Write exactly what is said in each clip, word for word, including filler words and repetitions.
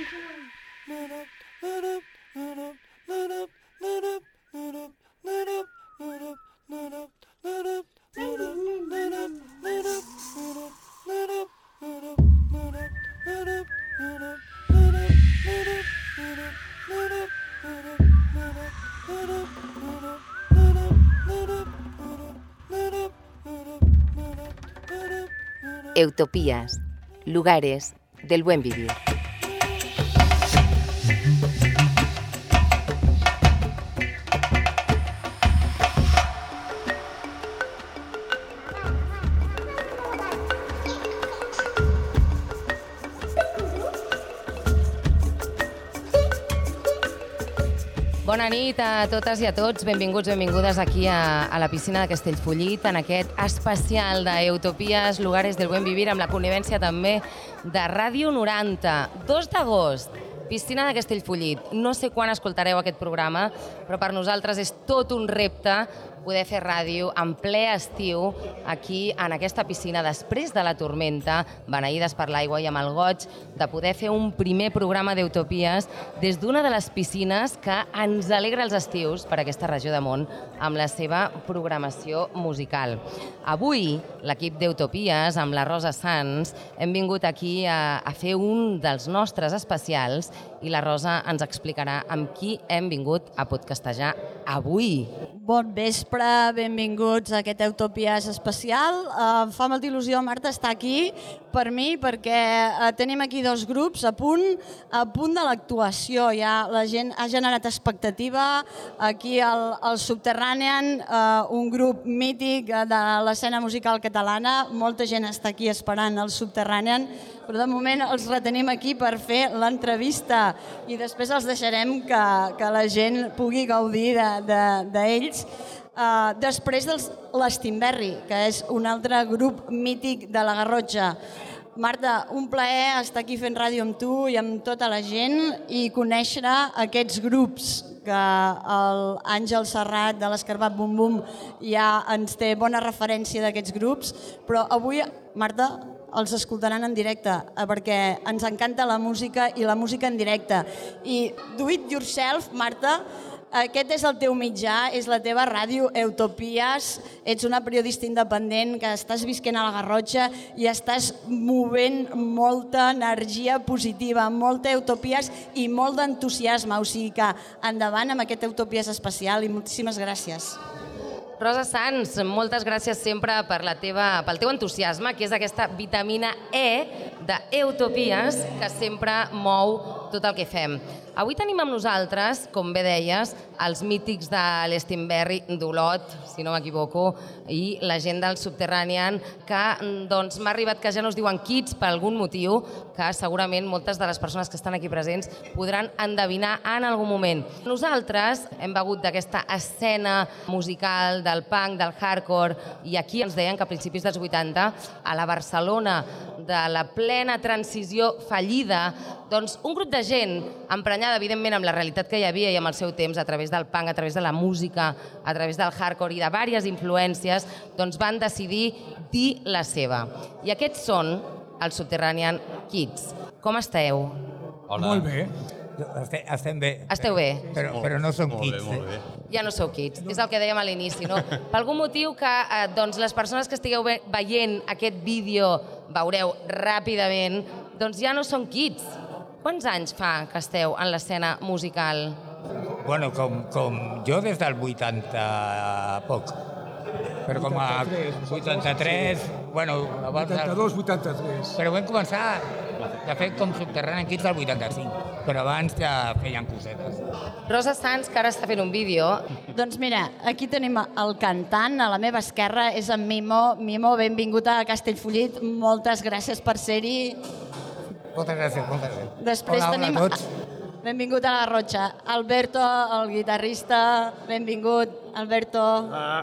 Utopías, lugares del buen vivir. Bona nit a totes i a tots, benvinguts, benvingudes aquí a, a la piscina de Castellfollit, en aquest especial d'Utopies, lugares del buen vivir, amb la connivència també de Ràdio noranta. dos d'agost, piscina de Castellfollit. No sé quan escoltareu aquest programa, però per nosaltres és tot un repte poder fer ràdio en ple estiu aquí en aquesta piscina després de la tormenta, beneïdes per l'aigua i amb el goig de poder fer un primer programa d'Utopies des d'una de les piscines que ens alegra els estius per aquesta regió de món amb la seva programació musical. Avui, l'equip d'Utopies, amb la Rosa Sans, hem vingut aquí a, a fer un dels nostres especials i la Rosa ens explicarà amb qui hem vingut a podcastejar avui. Bon vespre, benvinguts a aquest Utopies especial. Em fa molta il·lusió, Marta, estar aquí per mi, perquè tenim aquí dos grups a punt, a punt de l'actuació. Ja la gent ha generat expectativa. Aquí al, al Subterranean, un grup mític de l'escena musical catalana. Molta gent està aquí esperant el Subterranean, però de moment els retenim aquí per fer l'entrevista i després els deixarem que, que la gent pugui gaudir d'ells. De, de Uh, després de l'Stimberry, que és un altre grup mític de la Garrotxa. Marta, un plaer estar aquí fent ràdio amb tu i amb tota la gent i conèixer aquests grups que l'Àngel Serrat de l'Escarbat Bum Bum ja ens té bona referència d'aquests grups, però avui, Marta, els escoltaran en directe, perquè ens encanta la música i la música en directe. I do it yourself, Marta, aquest és el teu mitjà, és la teva ràdio Utopies, ets una periodista independent que estàs visquent a la Garrotxa i estàs movent molta energia positiva, molta Utopies i molt d'entusiasme, o sigui que endavant amb aquest Utopies especial i moltíssimes gràcies. Rosa Sans, moltes gràcies sempre per la teva, pel teu entusiasme, que és aquesta vitamina E d'Utopies que sempre mou tot el que fem. Avui tenim amb nosaltres, com bé deies, els mítics de l'Stimberry, d'Olot, si no m'equivoco, i la gent del Subterranean, que doncs, m'ha arribat que ja no es diuen Kids per algun motiu, que segurament moltes de les persones que estan aquí presents podran endevinar en algun moment. Nosaltres hem begut d'aquesta escena musical del punk, del hardcore, i aquí ens deien que a principis dels vuitanta, a la Barcelona de la plena transició fallida, doncs un grup de gent emprenyada, evidentment, amb la realitat que hi havia i amb el seu temps, a través del punk, a través de la música, a través del hardcore i de diverses influències, doncs van decidir dir la seva. I aquests són els Subterranean Kids. Com esteu? Hola. Molt bé. Estem bé. Esteu bé? Però, però no som molt kids. Bé, molt bé. Ja no sou kids, és el que dèiem a l'inici, no? Per algun motiu que eh, doncs les persones que estigueu veient aquest vídeo veureu ràpidament, doncs ja no són kids. Quants anys fa que esteu en l'escena musical? Bueno, com, com jo des del vuitanta poc. Però com a vuitanta-tres, bueno... vuitanta-dos, vuitanta-tres. Però vam començar, de fet, com Subterranean Kids del vuitanta-cinc, però abans ja feien cosetes. Rosa Sans, que ara està fent un vídeo. Doncs mira, aquí tenim el cantant, a la meva esquerra és en Mimo. Mimo, benvingut a Castellfollit, moltes gràcies per ser-hi. Moltes gràcies, moltes gràcies. Després hola, tenim... hola a tots. Benvingut a la Garrotxa. Alberto, el guitarrista, benvingut, Alberto. Ah.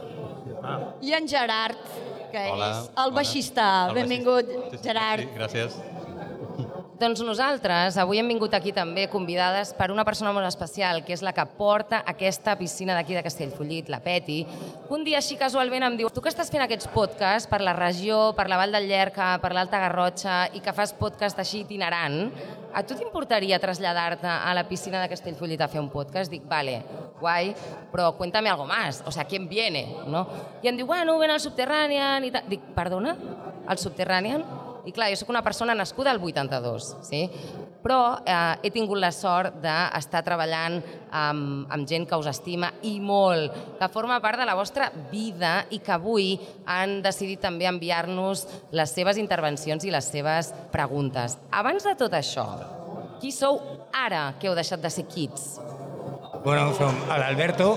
Ah. I en Gerard, que hola, és el baixista. el Benvingut, baixista. Sí, sí, Gerard. Sí, gràcies. Doncs nosaltres avui hem vingut aquí també convidades per una persona molt especial, que és la que porta aquesta piscina d'aquí de Castellfollit, la Peti. Un dia així casualment em diu: tu que estàs fent aquests podcasts per la regió, per la Vall del Llerca, per l'Alta Garrotxa i que fas podcast així itinerant, a tu t'importaria traslladar-te a la piscina de Castellfollit a fer un podcast? Dic, vale, guai, però cuéntame algo más, o sea, ¿quién viene? ¿No? I em diu, bueno, ven al Subterranean i tal. Dic, perdona? Al Subterranean? I clar, jo soc una persona nascuda al vuitanta-dos, sí? Però eh, he tingut la sort d'estar treballant amb, amb gent que us estima i molt, que forma part de la vostra vida i que avui han decidit també enviar-nos les seves intervencions i les seves preguntes. Abans de tot això, qui sou ara que heu deixat de ser kids? Bueno, som l'Alberto,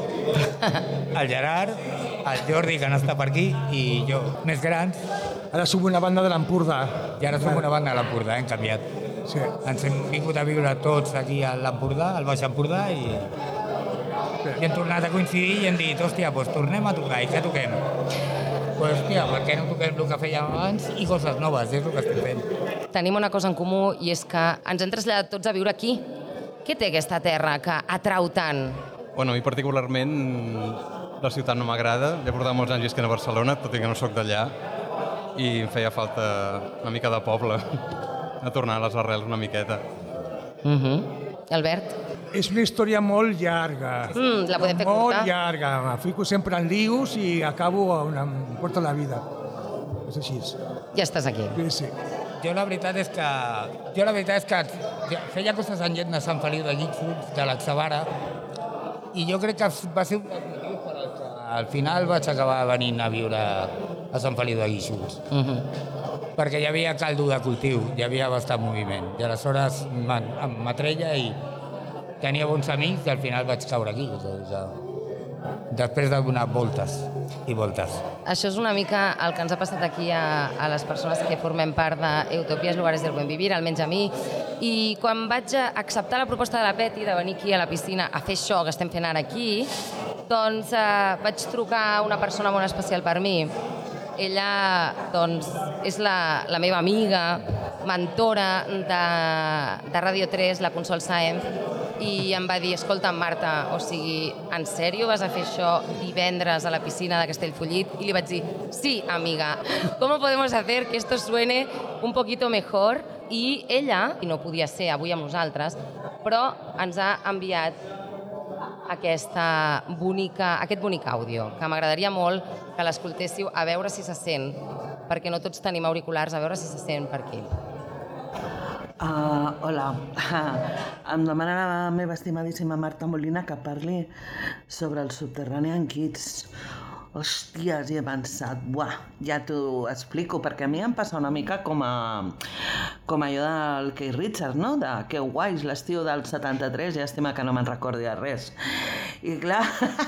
el Gerard, el Jordi, que no està per aquí, i jo, més grans. Ara som una banda de l'Empordà. I ara som una banda de l'Empordà, hem canviat. Sí. Ens hem vingut a viure tots aquí a l'Empordà, al Baix Empordà, i, Sí. i hem tornat a coincidir i hem dit, hòstia, doncs tornem a tocar, i què toquem? Doncs, hòstia, per què no toquem el que fèiem abans i coses noves, és el que estem fent. Tenim una cosa en comú i és que ens hem traslladat tots a viure aquí. Què té aquesta terra que atrau tant? Bueno, a mi particularment la ciutat no m'agrada. Ja portava molts anys visquent a Barcelona, tot i que no sóc d'allà, i em feia falta una mica de poble, a tornar a les arrels una miqueta. Uh -huh. Albert? És una història molt llarga. Mm, la podem fer molt curta? llarga. Em fico sempre en lius i acabo on em porta la vida. És així. Ja estàs aquí. Sí, sí. Jo la veritat és que... Jo la veritat és que feia coses en llet de Sant Feliu de Guíxols, de l'Axavara, i jo crec que va ser un dels motius per als que al final vaig acabar venint a viure a Sant Feliu de Guíxols. Uh -huh. Perquè hi havia caldo de cultiu, hi havia bastant moviment. I aleshores em m'atreia i tenia bons amics i al final vaig caure aquí. Després de donar voltes i voltes. Això és una mica el que ens ha passat aquí a, a les persones que formem part d'Utopias Lugares del Buen Vivir, almenys a mi. I quan vaig acceptar la proposta de la Peti de venir aquí a la piscina a fer això que estem fent ara aquí, doncs eh, vaig trucar a una persona molt especial per mi. Ella, doncs, és la, la meva amiga, mentora de, de Ràdio tres, la Consol Sáenz, i em va dir, escolta, Marta, o sigui, en sèrio vas a fer això divendres a la piscina de Castellfollit? I li vaig dir, sí, amiga, ¿cómo podemos hacer que esto suene un poquito mejor? I ella, i no podia ser avui amb nosaltres, però ens ha enviat aquesta bonica, aquest bonic àudio, que m'agradaria molt que l'escoltéssiu a veure si se sent, perquè no tots tenim auriculars, a veure si se sent per aquí. Uh, hola, uh, em demana la meva estimadíssima Marta Molina que parli sobre el Subterranean Kids. Hòsties, i he pensat, buah, ja t'ho explico, perquè a mi em passa una mica com a com allò del Keith Richards, no? De que guais, l'estiu del setanta-tres, llàstima que no me'n recordi de res. I clar,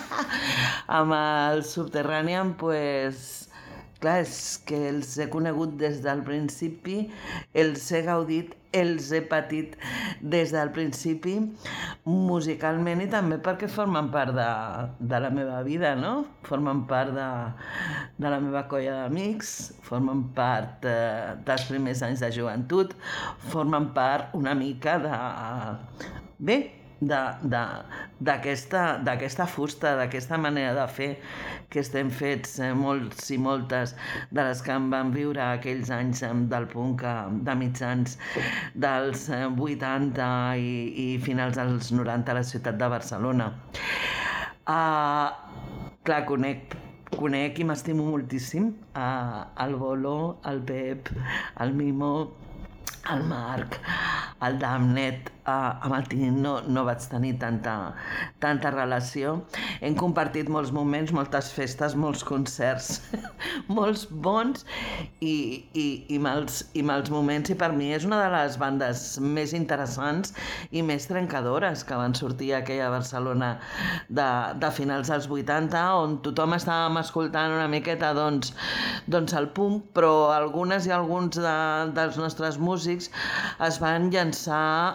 amb el Subterranean, pues, clar, és que els he conegut des del principi, els he gaudit, els he patit des del principi, musicalment, i també perquè formen part de, de la meva vida, no? Formen part de, de la meva colla d'amics, formen part de, dels primers anys de joventut, formen part una mica de... Bé, d'aquesta fusta, d'aquesta manera de fer que estem fets eh, molts i moltes de les que em van viure aquells anys eh, del punk eh, de mitjans dels eh, vuitanta i, i finals dels noranta a la ciutat de Barcelona. Uh, clar, conec conec i m'estimo moltíssim uh, el Bolo, el Pep, el Mimo, el Marc, el Damnet, uh, amb el Tini no, no vaig tenir tanta, tanta relació. Hem compartit molts moments, moltes festes, molts concerts, molts bons i, i, i, mals, i mals moments, i per mi és una de les bandes més interessants i més trencadores que van sortir a aquella Barcelona de, de finals dels vuitanta, on tothom estàvem escoltant una miqueta doncs, doncs el punk, però algunes i alguns de, dels nostres músics es van llançar a,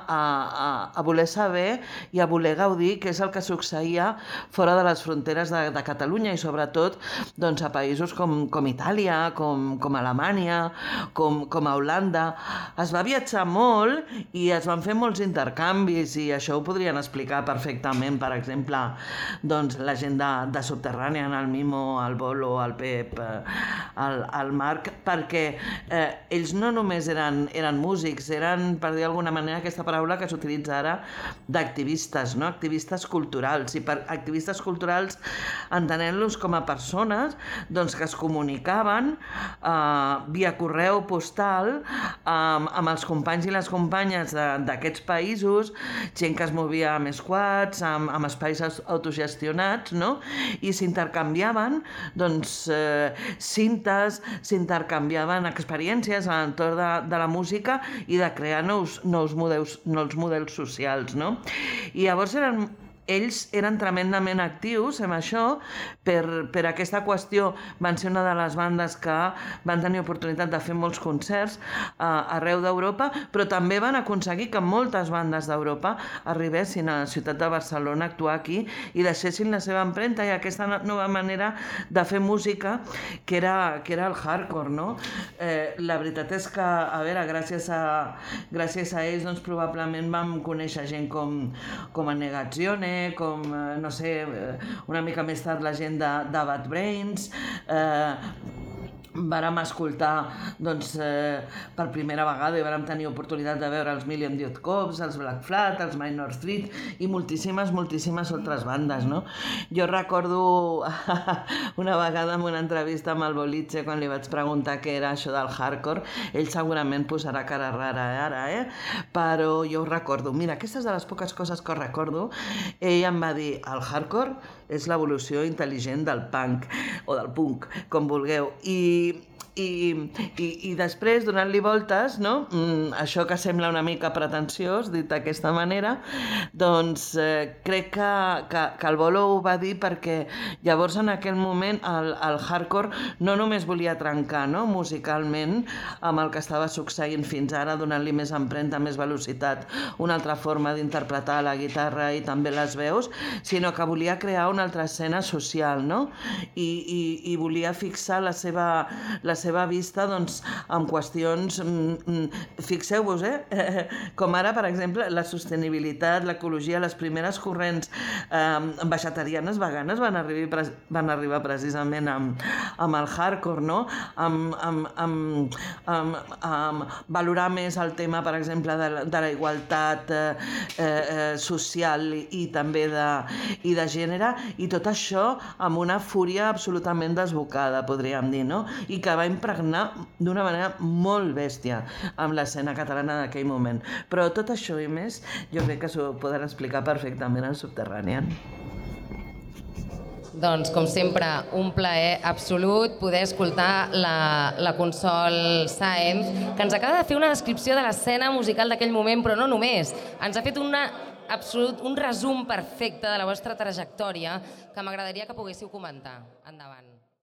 a, a voler saber i a voler gaudir què és el que succeïa fora de les fronteres de, de Catalunya i sobretot doncs, a països com, com Itàlia, com, com Alemanya, com, com a Holanda. Es va viatjar molt i es van fer molts intercanvis i això ho podrien explicar perfectament, per exemple, doncs, la gent de, de Subterrània, el Mimo, el Bolo, el Pep, el, el Marc, perquè eh, ells no només eren, eren músics, eren, per dir d'alguna manera, aquesta paraula que s'utilitza ara d'activistes, no? Activistes culturals. I per activistes culturals entenent-los com a persones doncs, que es comunicaven eh, via correu postal eh, amb els companys i les companyes d'aquests països, gent que es movia amb squats, amb, amb espais autogestionats, no? I s'intercanviaven doncs, eh, cintes, s'intercanviaven experiències a l'entorn de, de la música i de crear nous, nous, models, nous models socials. No? I llavors eren... ells eren tremendament actius amb això, per, per aquesta qüestió van ser una de les bandes que van tenir oportunitat de fer molts concerts eh, arreu d'Europa, però també van aconseguir que moltes bandes d'Europa arribessin a la ciutat de Barcelona a actuar aquí i deixessin la seva empremta i aquesta nova manera de fer música que era, que era el hardcore, no? Eh, la veritat és que, a veure, gràcies a, gràcies a ells doncs, probablement vam conèixer gent com, com a Negazione, com, no sé, una mica més tard la gent de, de Bad Brains, eh, vàrem escoltar doncs, eh, per primera vegada i vàrem tenir oportunitat de veure els Million Youth Cops, els Black Flag, els Minor Street i moltíssimes, moltíssimes altres bandes, no? Jo recordo una vegada en una entrevista amb el Boliche quan li vaig preguntar què era això del hardcore, ell segurament posarà cara rara eh, ara, eh? Però jo ho recordo. Mira, aquesta és de les poques coses que recordo. Ell em va dir, el hardcore és l'evolució intel·ligent del punk, o del punk, com vulgueu. I, i, i, i després, donant-li voltes, no? Mm, això que sembla una mica pretensiós, dit d'aquesta manera, doncs eh, crec que, que, que el Bolo ho va dir perquè llavors en aquell moment el, el hardcore no només volia trencar, no? Musicalment amb el que estava succeint fins ara, donant-li més empremta, més velocitat, una altra forma d'interpretar la guitarra i també les veus, sinó que volia crear una altra escena social, no? I, i, i volia fixar la seva, la seva vista doncs, amb qüestions, mm, fixeu-vos, eh? Com ara, per exemple, la sostenibilitat, l'ecologia, les primeres corrents eh, vegetarianes veganes van arribar, van arribar precisament amb, amb el hardcore, no? Amb, amb, amb, amb, amb valorar més el tema, per exemple, de, de la igualtat eh, eh, social i, i també de, i de gènere, i tot això amb una fúria absolutament desbocada, podríem dir, no? I que va impregnar d'una manera molt bèstia amb l'escena catalana d'aquell moment. Però tot això i més, jo crec que s'ho poden explicar perfectament al Subterrànian. Doncs, com sempre, un plaer absolut poder escoltar la, la Consol Sáenz, que ens acaba de fer una descripció de l'escena musical d'aquell moment, però no només. Ens ha fet una, absolut, un resum perfecte de la vostra trajectòria que m'agradaria que poguéssiu comentar. Endavant.